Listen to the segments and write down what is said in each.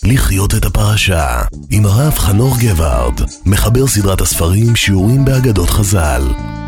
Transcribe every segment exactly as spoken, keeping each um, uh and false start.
לחיות את הפרשה עם הרב חנוך גבארד, מחבר סדרת הספרים שיעורים באגדות חז"ל.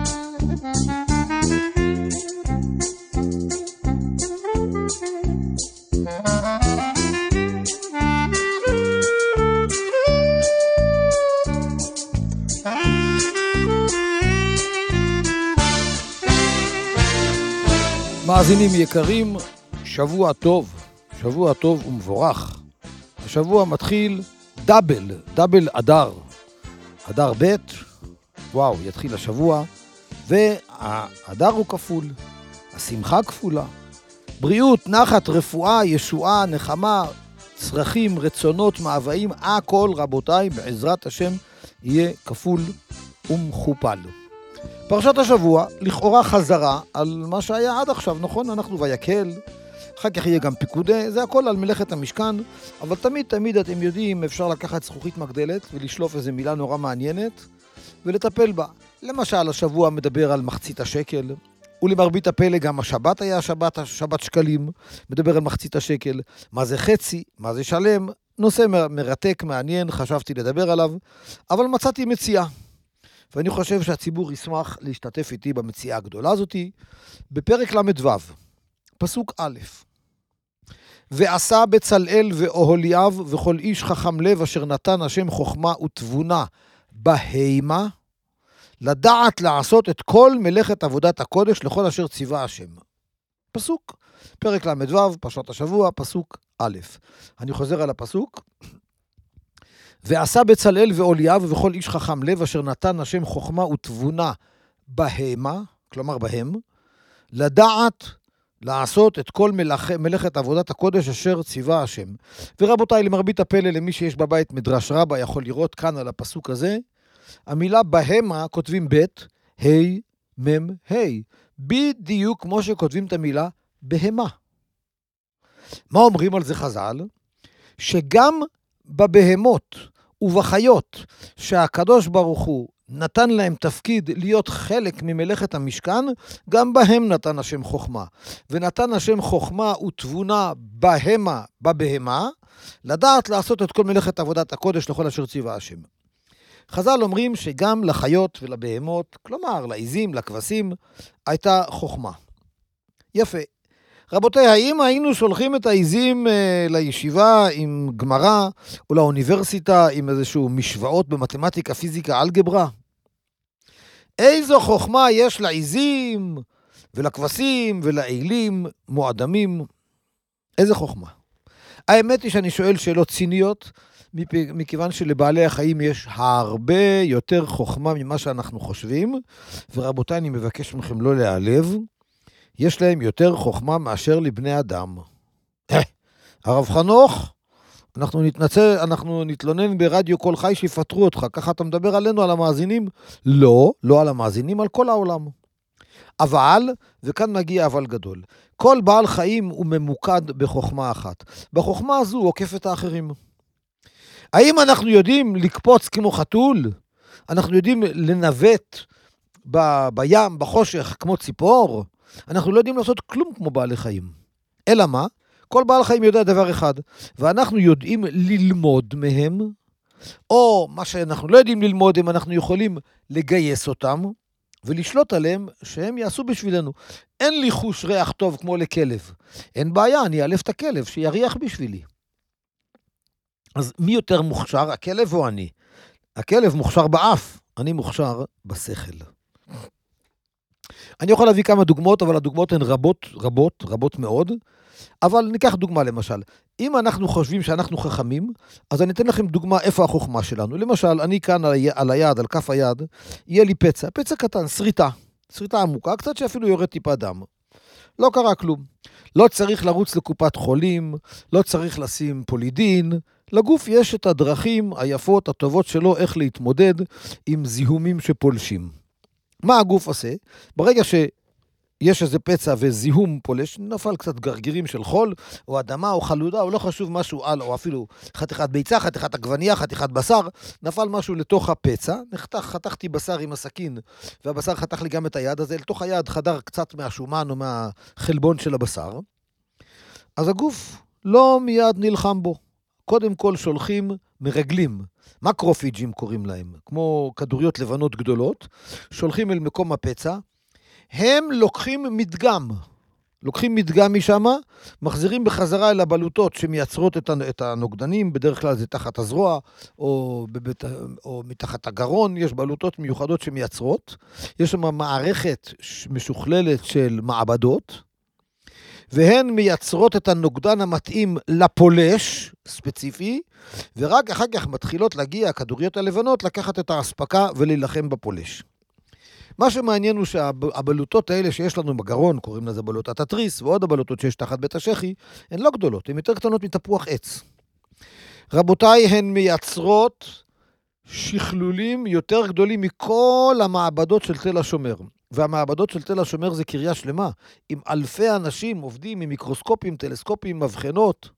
מאזינים יקרים, שבוע טוב, שבוע טוב ומבורך. השבוע מתחיל דאבל, דאבל אדר. אדר ב', וואו, יתחיל השבוע, והאדר הוא כפול, השמחה כפולה. בריאות, נחת, רפואה, ישועה, נחמה, צרכים, רצונות, מאוויים, הכל רבותיי, בעזרת השם, יהיה כפול ומכופל. פרשת השבוע, לכאורה חזרה על מה שהיה עד עכשיו, נכון? אנחנו ויקל, אחר כך יהיה גם פיקודי, זה הכל על מלאכת המשכן, אבל תמיד תמיד אתם יודעים, אפשר לקחת זכוכית מגדלת ולשלוף איזו מילה נורא מעניינת ולטפל בה. למשל, השבוע מדבר על מחצית השקל, ולמרבית הפלא גם השבת היה השבת, השבת שקלים, מדבר על מחצית השקל, מה זה חצי, מה זה שלם, נושא מרתק, מעניין, חשבתי לדבר עליו, אבל מצאתי מציאה. ואני חושב שהציבור ישמח להשתתף איתי במציאה הגדולה הזאת, בפרק למדו, פסוק א', ועשה בצלאל ואוהליאב וכל איש חכם לב אשר נתן השם חוכמה ותבונה בהימה, לדעת לעשות את כל מלאכת עבודת הקודש לכל אשר ציווה השם. פסוק, פרק למדו, פרשת השבוע, פסוק א'. אני חוזר על הפסוק. ועשה בצלאל ואוהליאב וכל איש חכם לב אשר נתן השם חוכמה ותבונה בהמה, כלומר בהם, לדעת לעשות את כל מלאכ... מלאכת עבודת הקודש אשר ציווה השם. ורבותיי, למרבית הפלא, למי שיש בבית מדרש רבה יכול לראות כאן על הפסוק הזה, המילה בהמה כותבים ב' ה' מ' ה', בדיוק כמו שכותבים את המילה בהמה. מה אומרים על זה חז"ל? שגם בבהמות ובחיות שהקדוש ברוך הוא נתן להם תפקיד להיות חלק ממלאכת המשכן, גם בהם נתן השם חוכמה. ונתן השם חוכמה ותבונה בהמה, בבהמה, לדעת לעשות את כל מלאכת עבודת הקודש לכל אשר ציווה השם. חז"ל אומרים שגם לחיות ולבהמות, כלומר לעיזים, לכבשים, הייתה חוכמה. יפה. רבותיי, האם היינו שולחים את העיזים אה, לישיבה עם גמרא, או לאוניברסיטה עם איזשהו משוואות במתמטיקה, פיזיקה, אלגברה? איזו חוכמה יש לעיזים ולכבשים ולאילים מועדמים? איזה חוכמה? האמת היא שאני שואל שאלות ציניות, מכיוון שלבעלי החיים יש הרבה יותר חוכמה ממה שאנחנו חושבים, ורבותיי, אני מבקש מכם לא להיעלב, יש להם יותר חוכמה מאשר לבני אדם. הרב חנוך, אנחנו נתנצל, אנחנו נתלונן ברדיו כל חי שיפטרו אותך, ככה אתה מדבר עלינו, על המאזינים? לא, לא על המאזינים, על כל העולם. אבל, וכאן מגיע אבל גדול, כל בעל חיים הוא ממוקד בחוכמה אחת. בחוכמה הזו הוא עוקף את האחרים. האם אנחנו יודעים לקפוץ כמו חתול? אנחנו יודעים לנווט ב- בים, בחושך, כמו ציפור? אנחנו לא יודעים לעשות כלום כמו בעלי חיים. אלא מה? כל בעל חיים יודע דבר אחד, ואנחנו יודעים ללמוד מהם, או מה שאנחנו לא יודעים ללמוד, אם אנחנו יכולים לגייס אותם, ולשלוט עליהם שהם יעשו בשבילנו. אין לי חוש ריח טוב כמו לכלב. אין בעיה, אני אעלף את הכלב, שיריח בשבילי. אז מי יותר מוכשר, הכלב או אני? הכלב מוכשר באף, אני מוכשר בשכל. אני יכול להביא כמה דוגמאות, אבל הדוגמאות הן רבות, רבות, רבות מאוד. אבל ניקח דוגמה למשל. אם אנחנו חושבים שאנחנו חכמים, אז אני אתן לכם דוגמה איפה החוכמה שלנו. למשל, אני כאן על, ה... על היד, על כף היד, יהיה לי פצע, פצע קטן, שריטה. שריטה עמוקה, קצת שאפילו יורד טיפה דם. לא קרה כלום. לא צריך לרוץ לקופת חולים, לא צריך לשים פולידין. לגוף יש את הדרכים היפות, הטובות שלו, איך להתמודד עם זיהומים שפולשים. מה הגוף עושה? ברגע שיש איזה פצע וזיהום פולש, נפל קצת גרגירים של חול, או אדמה, או חלודה, או לא חשוב משהו על, או אפילו חתיכת ביצה, חתיכת עגבנייה, חתיכת בשר, נפל משהו לתוך הפצע, נחתך, חתכתי בשר עם הסכין, והבשר חתך לי גם את היד הזה, לתוך היד חדר קצת מהשומן או מהחלבון של הבשר, אז הגוף לא מיד נלחם בו. קודם כל שולחים מרגלים, מקרופיג'ים קוראים להם, כמו כדוריות לבנות גדולות, שולחים אל מקום הפצע, הם לוקחים מדגם, לוקחים מדגם משם, מחזירים בחזרה אל הבלוטות שמייצרות את הנוגדנים, בדרך כלל זה תחת הזרוע, או, בבית, או מתחת הגרון, יש בלוטות מיוחדות שמייצרות, יש שם מערכת משוכללת של מעבדות, והן מייצרות את הנוגדן המתאים לפולש ספציפי, ורק אחר כך מתחילות להגיע הכדוריות הלבנות, לקחת את ההספקה ולהילחם בפולש. מה שמעניין הוא שהבלוטות האלה שיש לנו בגרון, קוראים לזה בלוטת התריס, ועוד הבלוטות שיש תחת בית השחי, הן לא גדולות, הן יותר קטנות מתפוח עץ. רבותיי, הן מייצרות שכלולים יותר גדולים מכל המעבדות של תל השומר. והמעבדות של תל השומר זה קריה שלמה, עם אלפי אנשים עובדים עם מיקרוסקופים, טלסקופים, מבחנות.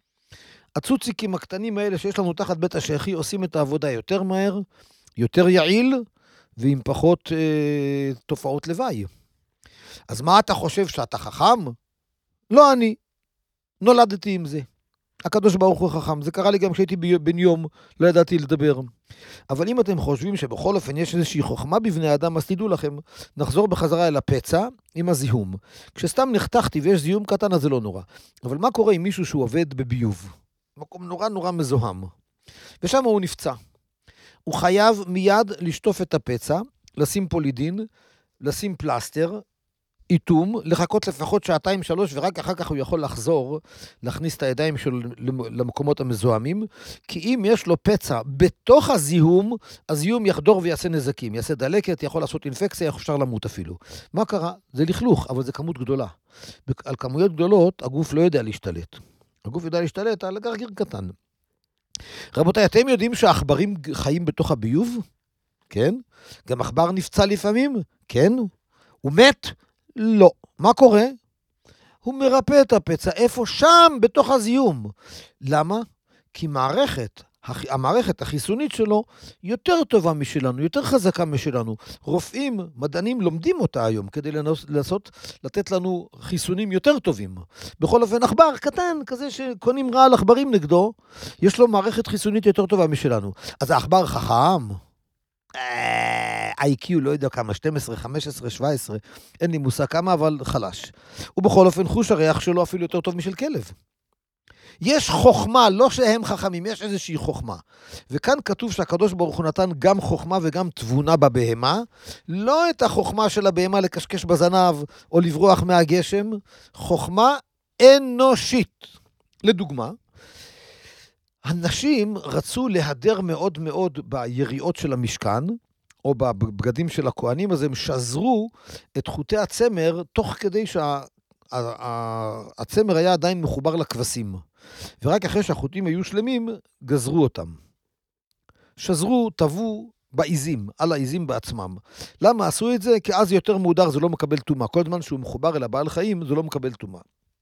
הצוציקים הקטנים האלה שיש לנו תחת בית השחי עושים את העבודה יותר מהר, יותר יעיל, ועם פחות אה, תופעות לוואי. אז מה אתה חושב, שאתה חכם? לא אני. נולדתי עם זה. הקדוש ברוך הוא חכם. זה קרה לי גם כשהייתי בן יום, לא ידעתי לדבר. אבל אם אתם חושבים שבכל אופן יש איזושהי חוכמה בבני אדם, אז תדעו לכם, נחזור בחזרה אל הפצע עם הזיהום. כשסתם נחתכתי ויש זיהום קטן, אז זה לא נורא. אבל מה קורה עם מישהו שהוא עובד בביוב? מקום נורא נורא מזוהם. ושם הוא נפצע. הוא חייב מיד לשטוף את הפצע, לשים פולידין, לשים פלסטר, איתום, לחכות לפחות שעתיים שלוש, ורק אחר כך הוא יכול לחזור, להכניס את הידיים שלו למקומות המזוהמים, כי אם יש לו פצע בתוך הזיהום, הזיהום יחדור ויעשה נזקים, יעשה דלקת, יכול לעשות אינפקציה, אפשר למות אפילו. מה קרה? זה לכלוך, אבל זה כמות גדולה. על כמויות גדולות, הגוף לא יודע להשתלט. הגוף יודע להשתלט על גרגיר קטן. רבותיי, אתם יודעים שהעכברים חיים בתוך הביוב? כן. גם עכבר נפצע לפעמים? כן. הוא מת? לא. מה קורה? הוא מרפא את הפצע איפה שם בתוך הזיהום. למה? כי מערכת, המערכת החיסונית שלו יותר טובה משלנו, יותר חזקה משלנו. רופאים, מדענים לומדים אותה היום כדי לנסות לתת לנו חיסונים יותר טובים. בכל אופן, עכבר קטן, כזה שקונים רע על עכברים נגדו, יש לו מערכת חיסונית יותר טובה משלנו. אז העכבר חכם, איי קיו לא יודע כמה, שתים עשרה, חמש עשרה, שבע עשרה, אין לי מושג כמה, אבל חלש. ובכל אופן, חוש הריח שלו אפילו יותר טוב משל כלב. יש חוכמה, לא שהם חכמים, יש איזושהי חוכמה. וכאן כתוב שהקדוש ברוך הוא נתן גם חוכמה וגם תבונה בבהמה, לא את החוכמה של הבהמה לקשקש בזנב או לברוח מהגשם, חוכמה אנושית. לדוגמה, הנשים רצו להדר מאוד מאוד ביריעות של המשכן, או בבגדים של הכהנים, אז הם שזרו את חוטי הצמר, תוך כדי שהצמר היה עדיין מחובר לכבשים. ורק אחרי שהחוטים היו שלמים, גזרו אותם. שזרו, טבו בעיזים, על העיזים בעצמם. למה עשו את זה? כי אז יותר מודר, זה לא מקבל תומה. כל זמן שהוא מחובר אל הבעל חיים, זה לא מקבל תומה.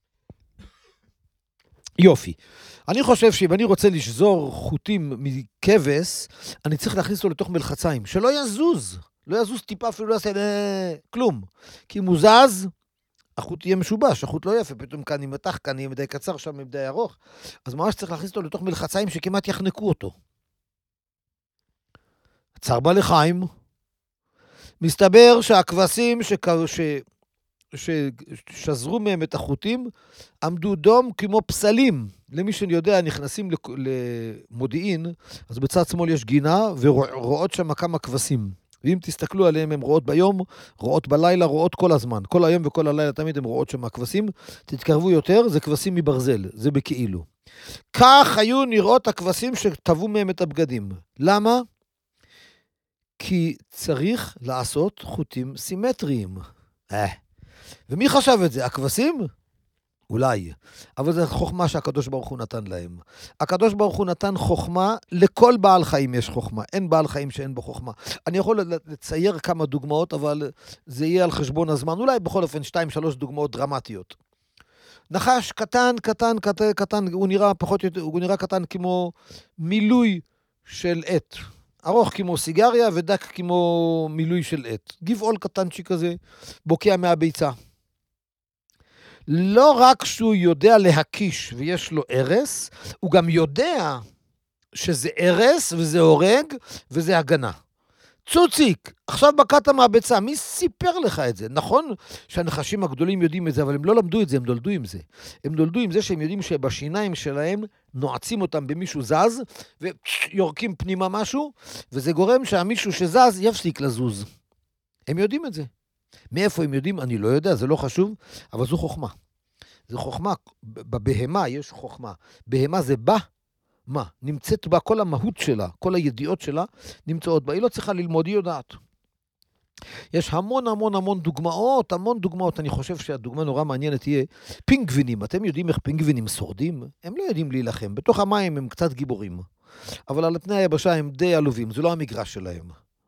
יופי. אני חושב שאם אני רוצה לשזור חוטים מכבש, אני צריך להכניס לו לתוך מלחציים, שלא יזוז. לא יזוז טיפה, אפילו לא יעשה כלום. כי אם הוא זז, החוט יהיה משובש, החוט לא יפה, פתאום כאן ימתח, כאן יהיה מדי קצר, שם מדי ארוך. אז ממש צריך להכניס אותו לתוך מלחציים שכמעט יחנקו אותו. צער בעלי חיים. מסתבר שהכבשים ש... ששזרו מהם את החוטים, עמדו דום כמו פסלים. למי שאני יודע, נכנסים למודיעין, אז בצד שמאל יש גינה, ורואות שם כמה כבשים. ואם תסתכלו עליהם, הן רואות ביום, רואות בלילה, רואות כל הזמן. כל היום וכל הלילה תמיד הן רואות שם הכבשים. תתקרבו יותר, זה כבשים מברזל, זה בכאילו. כך היו נראות הכבשים שטבעו מהם את הבגדים. למה? כי צריך לעשות חוטים סימטריים. אה. ומי חשב את זה? הכבשים? אולי. אבל זו חוכמה שהקדוש ברוך הוא נתן להם. הקדוש ברוך הוא נתן חוכמה, לכל בעל חיים יש חוכמה. אין בעל חיים שאין בו חוכמה. אני יכול לצייר כמה דוגמאות, אבל זה יהיה על חשבון הזמן. אולי בכל אופן שתיים, שלוש דוגמאות דרמטיות. נחש קטן, קטן, קטן, קטן, הוא נראה פחות, הוא נראה קטן כמו מילוי של עט. ארוך כמו סיגריה ודק כמו מילוי של עט. גבעול קטנצ'י כזה, בוקע מהביצה. לא רק שהוא יודע להקיש ויש לו ערס, הוא גם יודע שזה ערס וזה הורג וזה הגנה. צוציק, עכשיו בקעת מהביצה, מי סיפר לך את זה? נכון שהנחשים הגדולים יודעים את זה, אבל הם לא למדו את זה, הם נולדו עם זה. הם נולדו עם זה שהם יודעים שבשיניים שלהם נועצים אותם במישהו זז, ויורקים פנימה משהו, וזה גורם שהמישהו שזז יפסיק לזוז. הם יודעים את זה. מאיפה הם יודעים? אני לא יודע, זה לא חשוב, אבל זו חוכמה. זו חוכמה, בבהמה יש חוכמה. בהמה זה בא, מה? נמצאת בה כל המהות שלה, כל הידיעות שלה נמצאות בה. היא לא צריכה ללמוד, היא יודעת. יש המון המון המון דוגמאות, המון דוגמאות. אני חושב שהדוגמה נורא מעניינת תהיה פינגווינים. אתם יודעים איך פינגווינים שורדים? הם לא יודעים להילחם. בתוך המים הם קצת גיבורים. אבל על פני היבשה הם די עלובים. זה לא המגרש שלהם.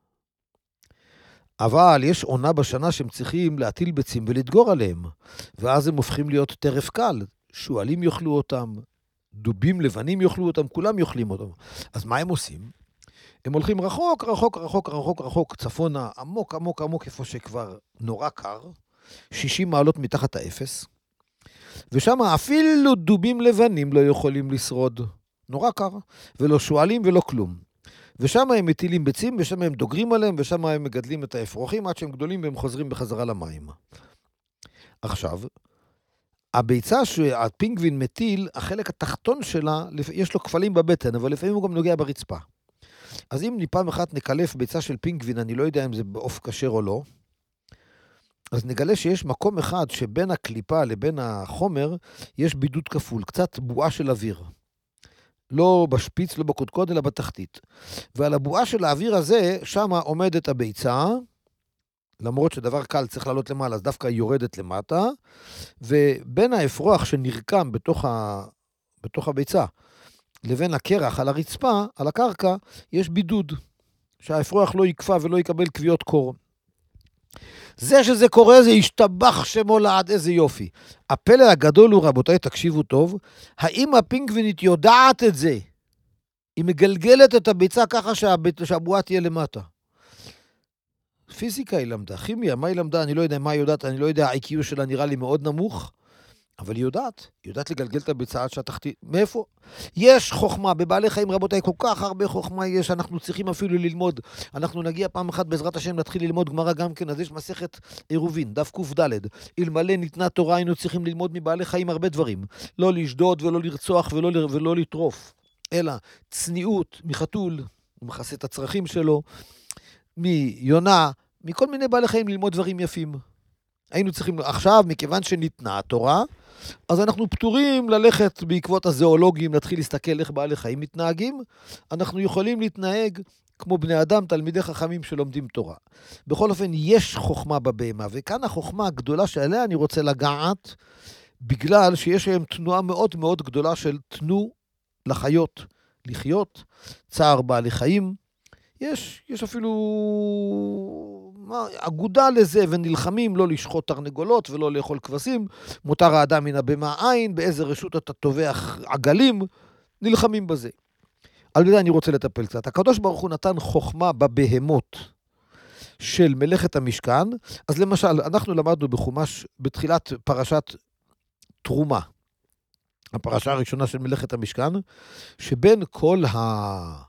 אבל יש עונה בשנה שהם צריכים להטיל ביצים ולדגור עליהם. ואז הם הופכים להיות טרף קל. שועלים יאכלו אותם. דובים לבנים יאכלו אותם, כולם יאכלים אותם. אז מה הם עושים? הם הולכים רחוק, רחוק, רחוק, רחוק, רחוק, צפונה, עמוק, עמוק, עמוק, איפה שכבר נורא קר, שישים מעלות מתחת האפס, ושם אפילו דובים לבנים לא יכולים לשרוד. נורא קר, ולא שואלים ולא כלום. ושם הם מטילים ביצים, ושם הם דוגרים עליהם, ושם הם מגדלים את האפרוחים, עד שהם גדולים והם חוזרים בחזרה למים. עכשיו, הביצה שהפינגווין מטיל, החלק התחתון שלה, יש לו כפלים בבטן, אבל לפעמים הוא גם נוגע ברצפה. אז אם פעם אחת נקלף ביצה של פינגווין, אני לא יודע אם זה בעוף כשר או לא, אז נגלה שיש מקום אחד שבין הקליפה לבין החומר, יש בידוד כפול, קצת בועה של אוויר. לא בשפיץ, לא בקודקוד, אלא בתחתית. ועל הבועה של האוויר הזה, שם עומדת הביצה, למרות שדבר קל צריך לעלות למעלה, אז דווקא היא יורדת למטה, ובין האפרוח שנרקם בתוך, ה... בתוך הביצה, לבין הקרח על הרצפה, על הקרקע, יש בידוד, שהאפרוח לא יקפה ולא יקבל קביעות קור. זה שזה קורה, זה ישתבח שמו לעד, איזה יופי. הפלא הגדול הוא, רבותיי, תקשיבו טוב, האם הפינגווינית יודעת את זה? היא מגלגלת את הביצה ככה שהבית... שהבועה תהיה למטה. פיזיקה היא למדה, כימיה, מה היא למדה? אני לא יודע מה היא יודעת, אני לא יודע, ה-איי קיו שלה נראה לי מאוד נמוך, אבל היא יודעת, היא יודעת לגלגל את הביצה עד שהתחתית. מאיפה? יש חוכמה, בבעלי חיים רבותיי, כל כך הרבה חוכמה יש, אנחנו צריכים אפילו ללמוד. אנחנו נגיע פעם אחת בעזרת השם, נתחיל ללמוד גמרא גם כן, אז יש מסכת עירובין, דף ק"ד. אלמלא ניתנה תורה, היינו צריכים ללמוד מבעלי חיים הרבה דברים. לא לשדוד ולא לרצוח ולא, ולא לטרוף, אלא צניעות מחתול, הוא מכסה את הצרכים שלו, מיונה, מכל מיני בעלי חיים ללמוד דברים יפים. היינו צריכים, עכשיו, מכיוון שניתנה התורה, אז אנחנו פטורים ללכת בעקבות הזואולוגים, להתחיל להסתכל איך בעלי חיים מתנהגים, אנחנו יכולים להתנהג כמו בני אדם, תלמידי חכמים שלומדים תורה. בכל אופן, יש חוכמה בבהמה, וכאן החוכמה הגדולה שעליה אני רוצה לגעת, בגלל שיש היום תנועה מאוד מאוד גדולה של תנו לחיות, לחיות, צער בעלי חיים, יש, יש אפילו מה, אגודה לזה, ונלחמים לא לשחוט תרנגולות ולא לאכול כבשים, מותר האדם מן הבהמה עין, באיזה רשות אתה טובח עגלים, נלחמים בזה. על זה אני רוצה לטפל קצת. הקדוש ברוך הוא נתן חוכמה בבהמות של מלאכת המשכן, אז למשל, אנחנו למדנו בחומש בתחילת פרשת תרומה, הפרשה הראשונה של מלאכת המשכן, שבין כל ה...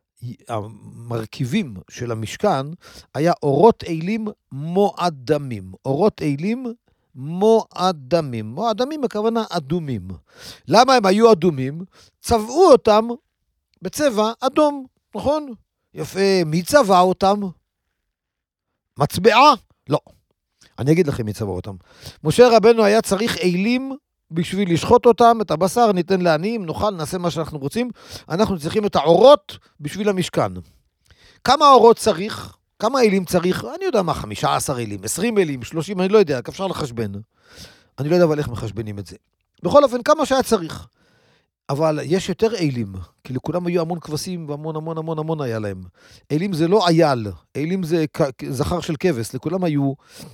המרכיבים של המשכן היה אורות אילים מועדמים. אורות אילים מועדמים. מועדמים הכוונה אדומים. למה הם היו אדומים? צבעו אותם בצבע אדום, נכון? יפה, מי צבע אותם? מצבעה? לא. אני אגיד לכם מי צבע אותם. משה רבנו היה צריך אילים בשביל לשחוט אותם, את הבשר ניתן לעניים, נאכל, נעשה מה שאנחנו רוצים. אנחנו צריכים את האורות בשביל המשכן. כמה אורות צריך? כמה אילים צריך? אני יודע מה, חמישה עשר אילים, עשרים אילים, שלושים, אני לא יודע, אפשר לחשבן. אני לא יודע אבל איך מחשבנים את זה. בכל אופן, כמה שהיה צריך. אבל יש יותר אילים, כי לכולם היו המון כבשים, והמון המון המון המון היה להם. אילים זה לא אייל, אילים זה זכר של כבש, לכולם היו...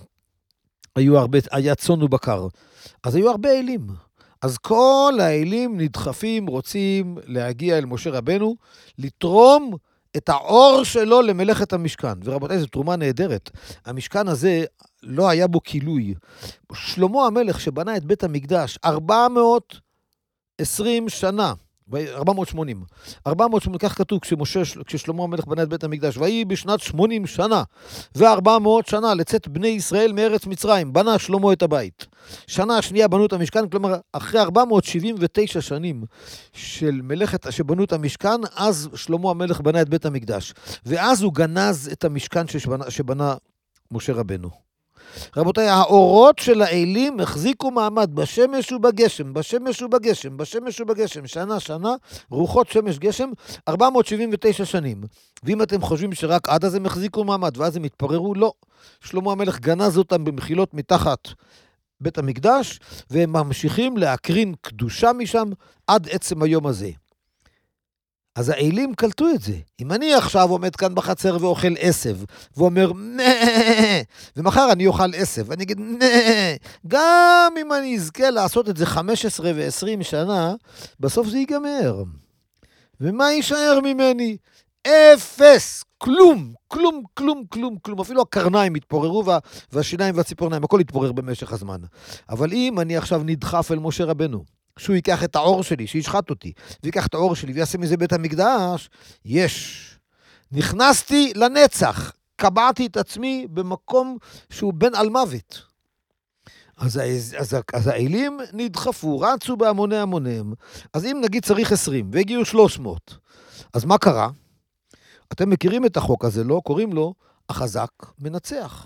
היו הרבה, היה צאן ובקר. אז היו הרבה אילים. אז כל האילים נדחפים, רוצים להגיע אל משה רבנו, לתרום את האור שלו למלאכת המשכן. ורבותיי, זו תרומה נהדרת. המשכן הזה לא היה בו כילוי. שלמה המלך שבנה את בית המקדש, ארבע מאות ועשרים שנה, ארבע מאות ושמונים. ארבע מאות ושמונים, כך כתוב, כשמשה, כששלמה המלך בנה את בית המקדש, והיא בשנת שמונים שנה, ו-ארבע מאות שנה לצאת בני ישראל מארץ מצרים, בנה שלמה את הבית. שנה השנייה בנו את המשכן, כלומר, אחרי ארבע מאות שבעים ותשע שנים של מלאכת שבנו את המשכן, אז שלמה המלך בנה את בית המקדש. ואז הוא גנז את המשכן שבנה, שבנה משה רבנו. רבותיי, האורות של האלים החזיקו מעמד בשמש ובגשם, בשמש ובגשם, בשמש ובגשם, שנה, שנה, רוחות שמש גשם, ארבע מאות שבעים ותשע שנים. ואם אתם חושבים שרק עד אז הם החזיקו מעמד, ואז הם התפררו, לא. שלמה המלך גנז אותם במחילות מתחת בית המקדש, והם ממשיכים להקרין קדושה משם עד עצם היום הזה. אז האלים קלטו את זה. אם אני עכשיו עומד כאן בחצר ואוכל עשב, ואומר, ומחר אני אוכל עשב, ואני אגיד, גם אם אני אזכה לעשות את זה חמש עשרה ועשרים שנה, בסוף זה ייגמר. ומה יישאר ממני? אפס, כלום, כלום, כלום, כלום, כלום. אפילו הקרניים התפוררו, וה, והשיניים והציפורניים, הכל התפורר במשך הזמן. אבל אם אני עכשיו נדחף אל משה רבנו, שהוא ייקח את האור שלי, שישחט אותי, ויקח את האור שלי, ויעשה מזה בית המקדש, יש. נכנסתי לנצח, קבעתי את עצמי במקום שהוא בן על מוות. אז, אז, אז, אז האלים נדחפו, רצו בהמוני המוניהם. אז אם נגיד צריך עשרים, והגיעו שלוש מאות, אז מה קרה? אתם מכירים את החוק הזה, לא? קוראים לו, החזק מנצח.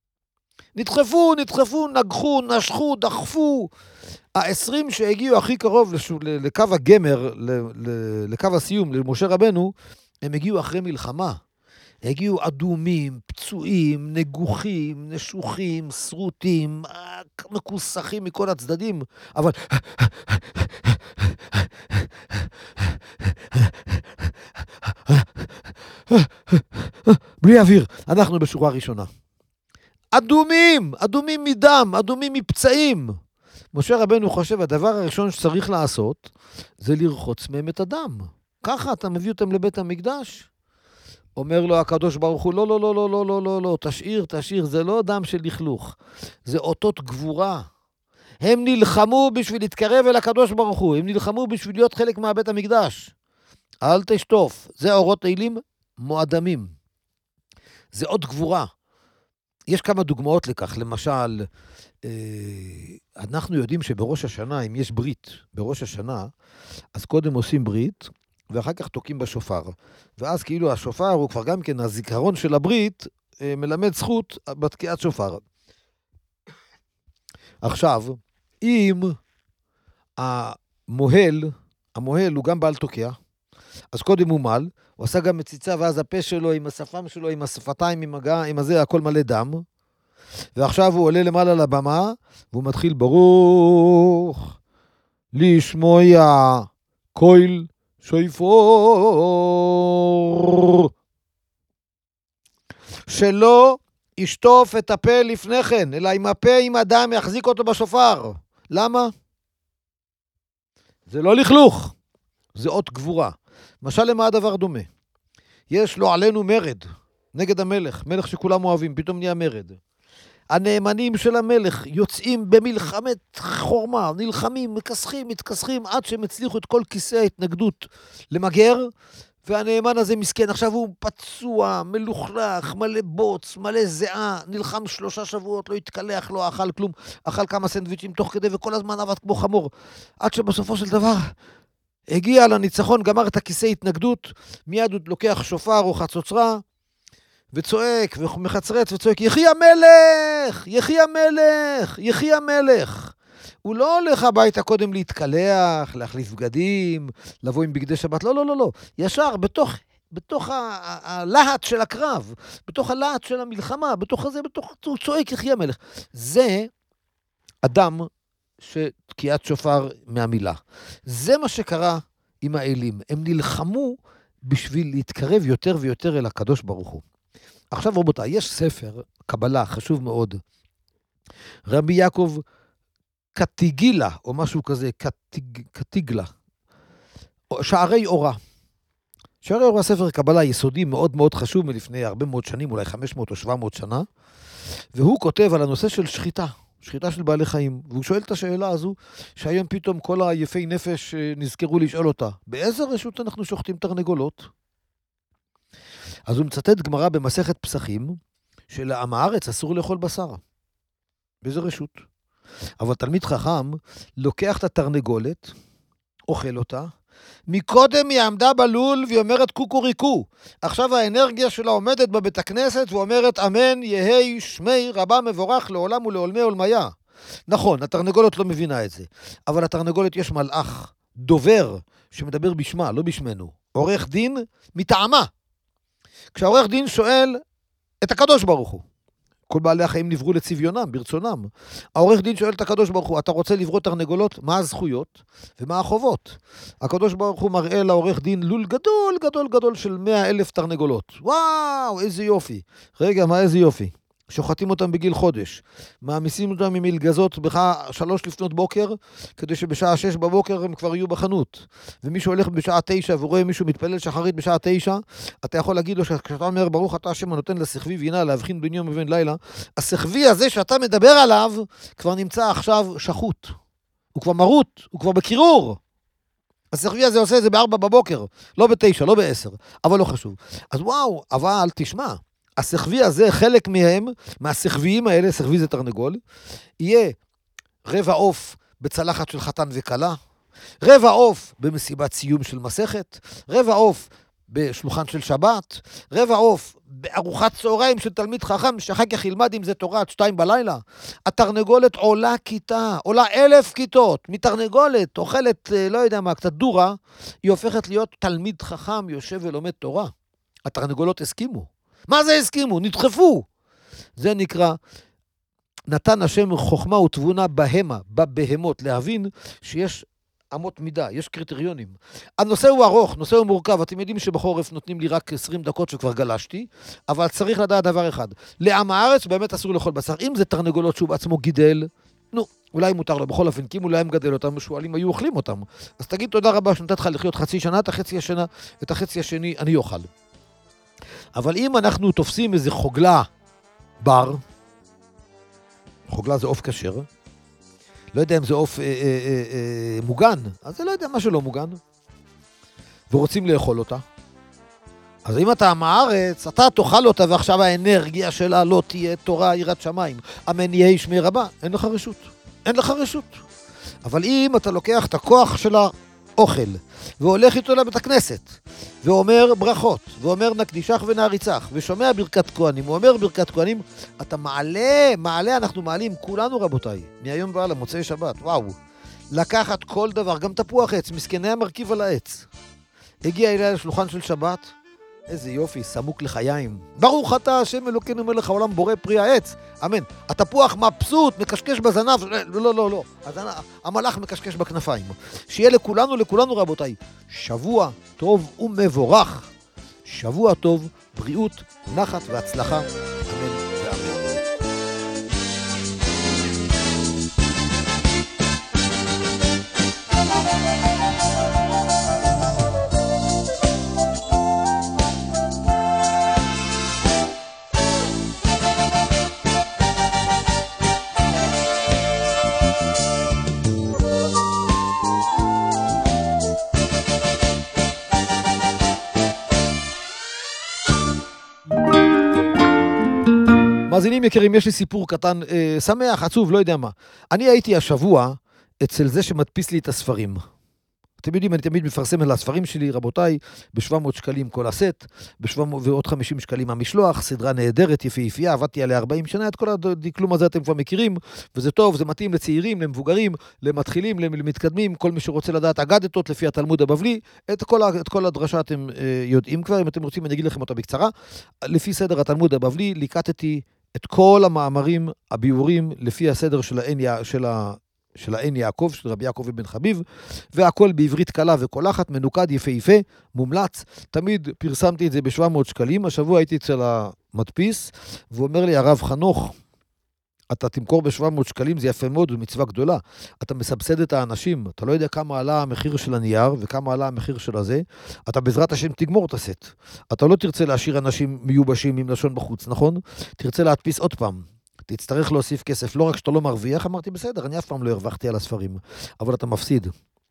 נדחפו, נדחפו, נגחו, נשכו, דחפו. העשרים שהגיעו הכי קרוב לשו, לקו הגמר, לקו הסיום, למשה רבנו, הם הגיעו אחרי מלחמה. הגיעו אדומים, פצועים, נגוחים, נשוחים, שרוטים, מקוסחים מכל הצדדים, אבל... בלי אוויר, אנחנו בשורה ראשונה. אדומים, אדומים מדם, אדומים מפצעים. משה רבנו חושב, הדבר הראשון שצריך לעשות, זה לרחוץ מהם את הדם. ככה אתה מביא אותם לבית המקדש? אומר לו הקדוש ברוך הוא, לא, לא, לא, לא, לא, לא, לא, לא, תשאיר, תשאיר, זה לא דם של לכלוך, זה אותות גבורה. הם נלחמו בשביל להתקרב אל הקדוש ברוך הוא, הם נלחמו בשביל להיות חלק מהבית המקדש. אל תשטוף, זה אורות אלים מועדמים. זה עוד גבורה. יש כמה דוגמאות לכך, למשל, אנחנו יודעים שבראש השנה, אם יש ברית בראש השנה, אז קודם עושים ברית, ואחר כך תוקים בשופר. ואז כאילו השופר הוא כבר גם כן, הזיכרון של הברית מלמד זכות בתקיעת שופר. עכשיו, אם המוהל, המוהל הוא גם בעל תוקע, אז קודם הוא מל, הוא עשה גם מציצה, ואז הפה שלו עם השפם שלו, עם השפתיים, עם הגע, עם הזה, הכל מלא דם. ועכשיו הוא עולה למעלה לבמה, והוא מתחיל ברוך, לשמוע קול שויפור. שלא ישטוף את הפה לפני כן, אלא עם הפה, עם הדם, יחזיק אותו בשופר. למה? זה לא לכלוך, זה אות גבורה. משל למה הדבר דומה? יש לו עלינו מרד, נגד המלך, מלך שכולם אוהבים, פתאום נהיה מרד. הנאמנים של המלך יוצאים במלחמת חורמה, נלחמים, מכסחים, מתכסחים, עד שהם הצליחו את כל כיסא ההתנגדות למגר, והנאמן הזה מסכן, עכשיו הוא פצוע, מלוכלך, מלא בוץ, מלא זיעה, נלחם שלושה שבועות, לא התקלח, לא אכל כלום, אכל כמה סנדוויצ'ים תוך כדי, וכל הזמן עבד כמו חמור, עד שבסופו של דבר הגיע לניצחון, גמר את הכיסא התנגדות, מיד הוא לוקח שופר או חצוצרה, וצועק ומחצרץ וצועק, יחי המלך, יחי המלך, יחי המלך. הוא לא הולך הביתה קודם להתקלח, להחליף בגדים, לבוא עם בגדי שבת, לא, לא, לא, לא. ישר, בתוך, בתוך הלהט של הקרב, בתוך הלהט של המלחמה, בתוך הזה, בתוך, הוא צועק, יחי המלך. זה אדם שתקיעת שופר מהמילה. זה מה שקרה עם האלים. הם נלחמו בשביל להתקרב יותר ויותר אל הקדוש ברוך הוא. עכשיו רבותיי, יש ספר, קבלה, חשוב מאוד. רבי יעקב קטיגילה, או משהו כזה, קטיג, קטיגלה, שערי אורה. שהרי הוא הספר קבלה יסודי מאוד מאוד חשוב מלפני הרבה מאוד שנים, אולי חמש מאות או שבע מאות שנה, והוא כותב על הנושא של שחיטה, שחיטה של בעלי חיים, והוא שואל את השאלה הזו, שהיום פתאום כל היפי נפש נזכרו לשאול אותה, באיזה רשות אנחנו שוחטים תרנגולות? אז הוא מצטט גמרא במסכת פסחים, שלעם הארץ אסור לאכול בשר. באיזה רשות? אבל תלמיד חכם לוקח את התרנגולת, אוכל אותה, מקודם היא עמדה בלול והיא אומרת קוקוריקו. עכשיו האנרגיה שלה עומדת בבית הכנסת ואומרת אמן יהי שמי רבה מבורך לעולם ולעולמי עולמיה. נכון, התרנגולת לא מבינה את זה, אבל התרנגולת יש מלאך, דובר, שמדבר בשמה, לא בשמנו. עורך דין מטעמה. כשהעורך דין שואל את הקדוש ברוך הוא, כל בעלי החיים נבראו לצביונם, ברצונם. העורך דין שואל את הקדוש ברוך הוא, אתה רוצה לברוא תרנגולות? מה הזכויות ומה החובות? הקדוש ברוך הוא מראה לעורך דין לול גדול, גדול, גדול של מאה אלף תרנגולות. וואו, איזה יופי. רגע, מה איזה יופי? שוחטים אותם בגיל חודש. מעמיסים אותם עם מלגזות בך שלוש לפנות בוקר, כדי שבשעה שש בבוקר הם כבר יהיו בחנות. ומישהו הולך בשעה תשע ורואה מישהו מתפלל שחרית בשעה תשע, אתה יכול להגיד לו שכשאתה אומר ברוך אתה השם הנותן לסחבי וינה להבחין בין יום ובין לילה, הסחבי הזה שאתה מדבר עליו כבר נמצא עכשיו שחוט. הוא כבר מרות, הוא כבר בקירור. הסחבי הזה עושה את זה בארבע בבוקר, לא בתשע, לא בעשר, אבל לא חשוב. אז וואו, אבל תשמע, הסחבי הזה, חלק מהם, מהסחביים האלה, סחבי זה תרנגול, יהיה רבע עוף בצלחת של חתן וקלה, רבע עוף במסיבת סיום של מסכת, רבע עוף בשלוחן של שבת, רבע עוף בארוחת צהריים של תלמיד חכם, שאחר כך ילמד אם זה תורה עד שתיים בלילה. התרנגולת עולה כיתה, עולה אלף כיתות, מתרנגולת, אוכלת, לא יודע מה, קצת דורה, היא הופכת להיות תלמיד חכם, יושב ולומד תורה. התרנגולות הסכימו. מה זה הסכימו? נדחפו. זה נקרא, נתן השם חוכמה ותבונה בהמה, בבהמות, להבין שיש אמות מידה, יש קריטריונים. הנושא הוא ארוך, נושא הוא מורכב, אתם יודעים שבחורף נותנים לי רק עשרים דקות שכבר גלשתי, אבל צריך לדעת דבר אחד, לעם הארץ באמת אסור לאכול בשר, אם זה תרנגולות שהוא בעצמו גידל, נו, אולי מותר לו, בכל אופן, כי אם אולי הם גדל אותם, שואלים היו אוכלים אותם, אז תגיד תודה רבה שנתת לך לחיות חצי שנה, את החצי השנה, את החצי השני אני אוכל. אבל אם אנחנו תופסים איזה חוגלה בר, חוגלה זה עוף כשר, לא יודע אם זה עוף אה, אה, אה, אה, מוגן, אז זה לא יודע מה שלא מוגן, ורוצים לאכול אותה. אז אם אתה עם הארץ, אתה תאכל אותה, ועכשיו האנרגיה שלה לא תהיה תורה יראת שמיים. אמן יהי שמי רבה, אין לך רשות. אין לך רשות. אבל אם אתה לוקח את הכוח של האוכל, והולך איתו לבית הכנסת, ואומר ברכות, ואומר נקדישך ונעריצך, ושומע ברכת כהנים, הוא אומר ברכת כהנים, אתה מעלה, מעלה, אנחנו מעלים, כולנו רבותיי, מהיום והלאה, מוצאי שבת, וואו, לקחת כל דבר, גם תפוח עץ, מסכני המרכיב על העץ, הגיע אליה לשולחן של שבת, איזה יופי, סמוק לחיים, ברוך אתה, השם אלוקינו מלך העולם בורא פרי העץ, אמן, התפוח מבסוט, מקשקש בזנב, לא, לא, לא, לא, המלאך מקשקש בכנפיים, שיהיה לכולנו, לכולנו רבותיי, שבוע טוב ומבורך, שבוע טוב, בריאות, נחת והצלחה, אמן ואמן. מאזינים יקרים, יש לי סיפור קטן, אה, שמח, עצוב, לא יודע מה. אני הייתי השבוע אצל זה שמדפיס לי את הספרים. אתם יודעים, אני תמיד מפרסם על הספרים שלי, רבותיי, ב-שבע מאות שקלים כל הסט, ב-שבע מאות ועוד חמישים שקלים המשלוח, סדרה נהדרת, יפהפייה, עבדתי עליה ארבעים שנה, את כל הדקלום הזה אתם כבר מכירים, וזה טוב, זה מתאים לצעירים, למבוגרים, למתחילים, למתקדמים, כל מי שרוצה לדעת אגדתות לפי התלמוד הבבלי, את כל, את כל הדרשה אתם אה, יודעים כבר, אם אתם רוצים אני אגיד לכם אותה בקצרה, לפי סדר התלמוד הבבלי, ליקטתי את כל המאמרים, הביאורים, לפי הסדר של העין, של ה... של העין יעקב, של רבי יעקב בן חביב, והכל בעברית קלה וקולחת, מנוקד, יפהפה, מומלץ. תמיד פרסמתי את זה ב-שבע מאות שקלים, השבוע הייתי אצל המדפיס, והוא אומר לי, הרב חנוך, אתה תמכור ב-שבע מאות שקלים, זה יפה מאוד, זו מצווה גדולה. אתה מסבסד את האנשים, אתה לא יודע כמה עלה המחיר של הנייר, וכמה עלה המחיר של הזה, אתה בעזרת השם תגמור את הסט. אתה לא תרצה להשאיר אנשים מיובשים עם לשון בחוץ, נכון? תרצה להדפיס עוד פעם. תצטרך להוסיף כסף, לא רק שאתה לא מרוויח, אמרתי בסדר, אני אף פעם לא הרווחתי על הספרים, אבל אתה מפסיד.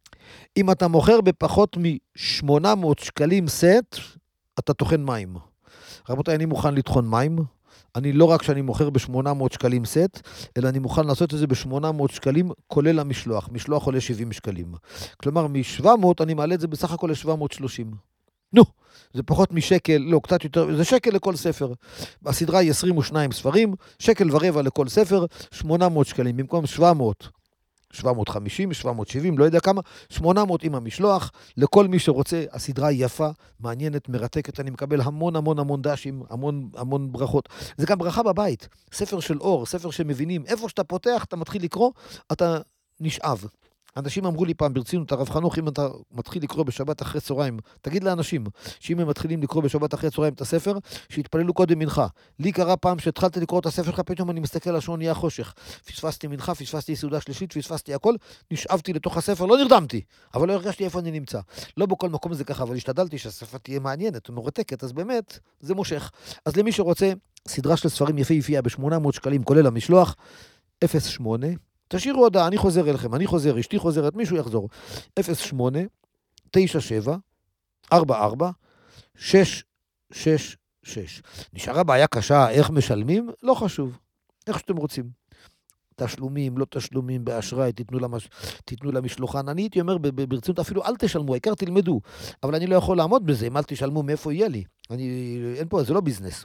אם אתה מוכר בפחות מ-שמונה מאות שקלים סט, אתה תוכן מים. רבותיי, אני מוכן לטחון מים, אני לא רק שאני מוכר ב-שמונה מאות שקלים סט, אלא אני מוכן לעשות את זה ב-שמונה מאות שקלים, כולל המשלוח. משלוח עולה שבעים שקלים. כלומר, מ-שבע מאות אני מעלה את זה בסך הכל ל-שבע מאות ושלושים. נו, זה פחות משקל, לא, קצת יותר, זה שקל לכל ספר. הסדרה היא עשרים ושניים ספרים, שקל ורבע לכל ספר, שמונה מאות שקלים, במקום שבע מאות. שבע מאות וחמישים, שבע מאות ושבעים, לא יודע כמה, שמונה מאות עם המשלוח, לכל מי שרוצה, הסדרה היא יפה, מעניינת, מרתקת, אני מקבל המון המון המון דשים, המון המון ברכות. זה גם ברכה בבית, ספר של אור, ספר שמבינים, איפה שאתה פותח, אתה מתחיל לקרוא, אתה נשאב. אנשים אמרו לי פעם ברצינות, הרב חנוך, אם אתה מתחיל לקרוא בשבת אחרי צהריים, תגיד לאנשים שאם הם מתחילים לקרוא בשבת אחרי צהריים את הספר, שיתפללו קודם מנחה. לי קרה פעם שהתחלתי לקרוא את הספר שלך, פתאום אני מסתכל על השעון, נהיה חושך. פספסתי מנחה, פספסתי סעודה שלישית, פספסתי הכל, נשאבתי לתוך הספר, לא נרדמתי, אבל לא הרגשתי איפה אני נמצא. לא בכל מקום זה ככה, אבל השתדלתי שהספר תהיה מעניינת ומרתקת, אז באמת זה מושך. אז למי שרוצה, סדרה של ספרים יפהפייה ב-שמונה מאות שקלים, כולל המשלוח, אפס שמונה תשאירו הודעה, אני חוזר אליכם, אני חוזר, אשתי חוזרת, מישהו יחזור. אפס שמונה תשע שבע ארבע ארבע שש שש שש. נשארה בעיה קשה, איך משלמים? לא חשוב, איך שאתם רוצים. תשלומים, לא תשלומים, באשראי, תיתנו, למש... תיתנו למשלוחן. אני הייתי אומר ברצינות, אפילו אל תשלמו, העיקר תלמדו. אבל אני לא יכול לעמוד בזה, אם אל תשלמו, מאיפה יהיה לי? אני... אין פה, זה לא ביזנס.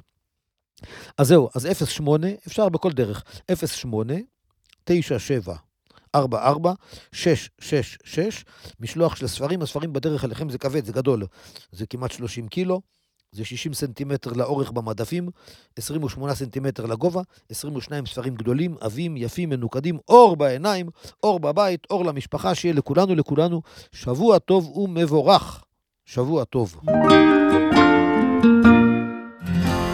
אז זהו, אז אפס שמונה, אפשר בכל דרך, אפס שמונה תשע שבע ארבע ארבע שש שש שש, משלוח של הספרים, הספרים בדרך אליכם זה כבד, זה גדול, זה כמעט שלושים קילו, זה שישים סנטימטר לאורך במדפים, עשרים ושמונה סנטימטר לגובה, עשרים ושניים ספרים גדולים, עבים, יפים, מנוקדים, אור בעיניים, אור בבית, אור למשפחה, שיהיה לכולנו, לכולנו, שבוע טוב ומבורך, שבוע טוב.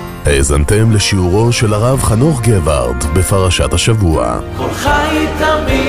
האזנתם לשיעורו של הרב חנוך גבארד בפרשת השבוע. כל חי תמיד